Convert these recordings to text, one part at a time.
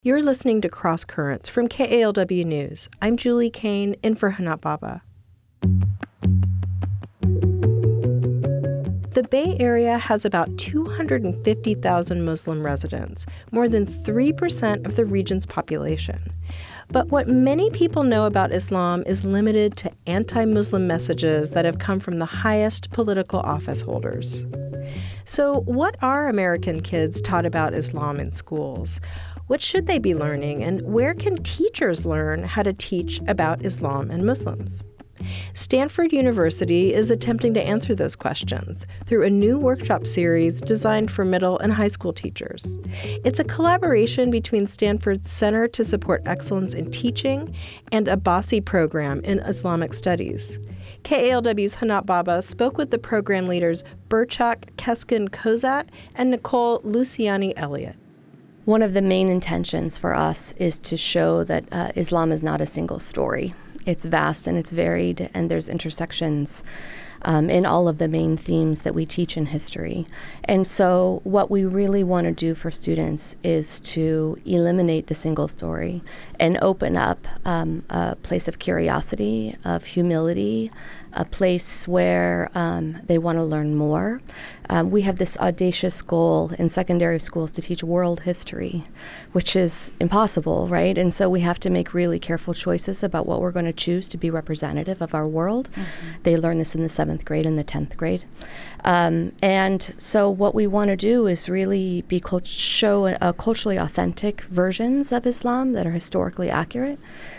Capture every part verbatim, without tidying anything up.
You're listening to Cross Currents from K A L W News. I'm Julie Kane, in for Hanat Baba. The Bay Area has about two hundred fifty thousand Muslim residents, more than three percent of the region's population. But what many people know about Islam is limited to anti-Muslim messages that have come from the highest political office holders. So what are American kids taught about Islam in schools? What should they be learning, and where can teachers learn how to teach about Islam and Muslims? Stanford University is attempting to answer those questions through a new workshop series designed for middle and high school teachers. It's a collaboration between Stanford's Center to Support Excellence in Teaching and a Abbasi program in Islamic Studies. K A L W's Hanat Baba spoke with the program leaders Burchak Keskin-Kozat and Nicole Luciani Elliott. One of the main intentions for us is to show that uh, Islam is not a single story. It's vast and it's varied, and there's intersections um, in all of the main themes that we teach in history. And so what we really want to do for students is to eliminate the single story and open up um, a place of curiosity, of humility, a place where um, they want to learn more. Um, we have this audacious goal in secondary schools to teach world history, which is impossible, right? And so we have to make really careful choices about what we're going to choose to be representative of our world. Mm-hmm. They learn this in the seventh grade and the tenth grade. Um, and so what we want to do is really be cult- show a, a culturally authentic versions of Islam that are historically accurate.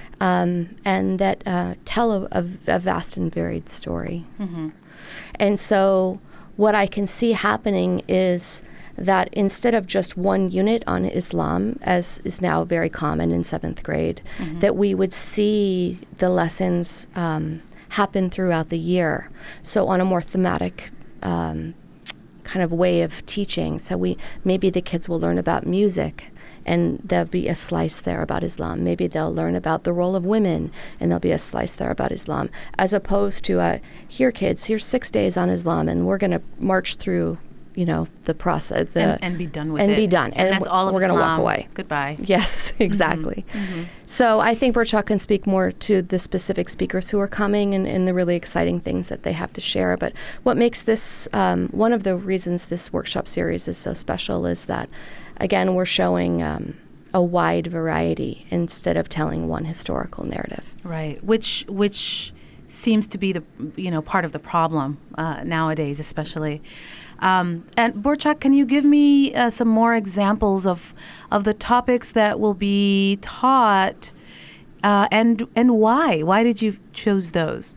Um, and that uh, tell a, a, a vast and varied story. Mm-hmm. And so what I can see happening is that instead of just one unit on Islam, as is now very common in seventh grade, mm-hmm. that we would see the lessons um, happen throughout the year. So on a more thematic um, kind of way of teaching. So we maybe the kids will learn about music, and there'll be a slice there about Islam. Maybe they'll learn about the role of women, and there'll be a slice there about Islam, as opposed to, uh, here, kids, here's six days on Islam, and we're going to march through, you know, the process. The, and, and be done with and it. And be done. And, and that's all of We're going to walk Islam. away. Goodbye. Yes, exactly. Mm-hmm. Mm-hmm. So I think Burchak can speak more to the specific speakers who are coming and, and the really exciting things that they have to share. But what makes this, um, one of the reasons this workshop series is so special is that, again, we're showing um, a wide variety instead of telling one historical narrative. Right, which which seems to be the you know part of the problem uh, nowadays, especially. Um, and Burchak, can you give me uh, some more examples of of the topics that will be taught, uh, and and why? Why did you choose those?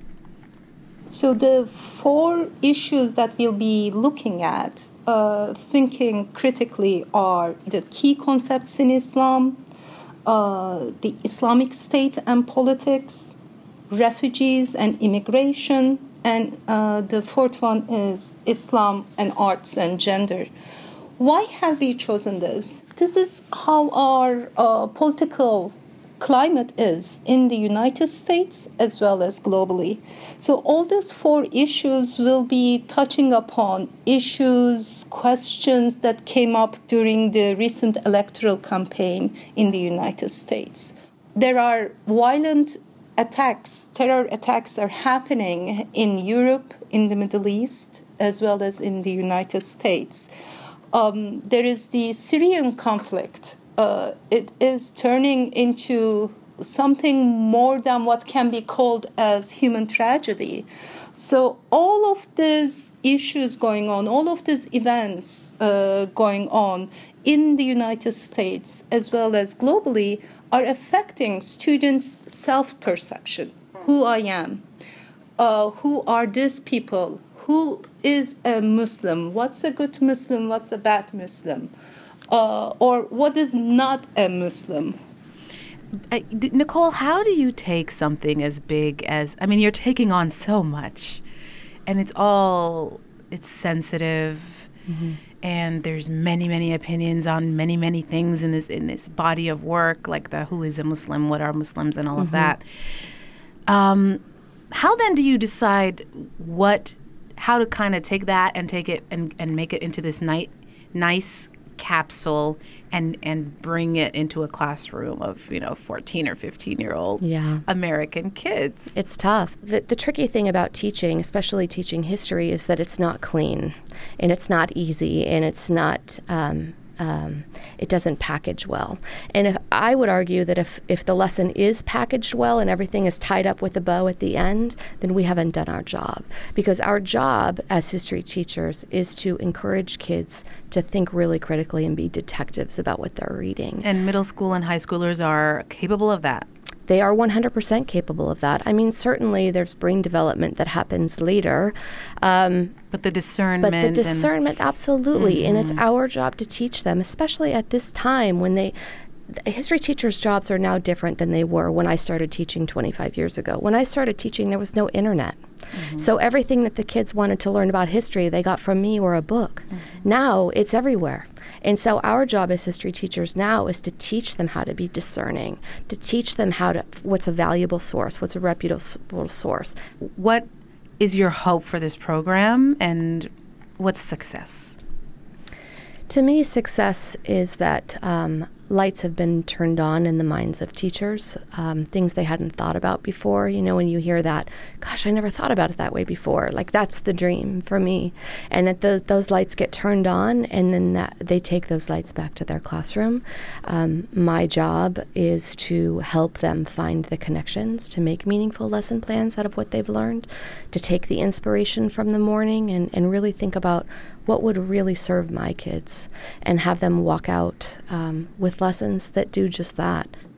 So the four issues that we'll be looking at, uh, thinking critically, are the key concepts in Islam, uh, the Islamic State and politics, refugees and immigration, and uh, the fourth one is Islam and arts and gender. Why have we chosen this? This is how our uh, political climate is in the United States as well as globally. So all these four issues will be touching upon issues, questions that came up during the recent electoral campaign in the United States. There are violent attacks, terror attacks are happening in Europe, in the Middle East, as well as in the United States. Um, there is the Syrian conflict. Uh, it is turning into something more than what can be called as human tragedy. So all of these issues going on, all of these events uh, going on in the United States as well as globally are affecting students' self-perception. Who I am, uh, who are these people, who is a Muslim, what's a good Muslim, what's a bad Muslim? Uh, or what is not a Muslim? Uh, Nicole, how do you take something as big as, I mean, you're taking on so much, and it's all, it's sensitive, mm-hmm. and there's many, many opinions on many, many things in this in this body of work, like the who is a Muslim, what are Muslims, and all mm-hmm. of that. Um, how then do you decide what, how to kind of take that and take it and, and make it into this ni- nice capsule and and bring it into a classroom of, you know, fourteen or fifteen year old yeah. American kids. It's tough. The, the tricky thing about teaching, especially teaching history, is that it's not clean and it's not easy and it's not, um, um, it doesn't package well. And if, I would argue that if, if the lesson is packaged well and everything is tied up with a bow at the end, then we haven't done our job. Because our job as history teachers is to encourage kids to think really critically and be detectives about what they're reading. And middle school and high schoolers are capable of that. They are one hundred percent capable of that. I mean, certainly there's brain development that happens later. Um, but the discernment. But the discernment, absolutely. Mm-hmm. And it's our job to teach them, especially at this time when they, history teachers' jobs are now different than they were when I started teaching twenty-five years ago. When I started teaching, there was no internet. Mm-hmm. So everything that the kids wanted to learn about history, they got from me or a book. Mm-hmm. Now it's everywhere. And so our job as history teachers now is to teach them how to be discerning, to teach them how to, what's a valuable source, what's a reputable source. What is your hope for this program, and what's success? To me, success is that um, lights have been turned on in the minds of teachers, um, things they hadn't thought about before. You know, when you hear that, gosh, I never thought about it that way before. Like, that's the dream for me. And that the, those lights get turned on, and then that they take those lights back to their classroom. Um, my job is to help them find the connections, to make meaningful lesson plans out of what they've learned, to take the inspiration from the morning and, and really think about what would really serve my kids, and have them walk out um, with lessons that do just that.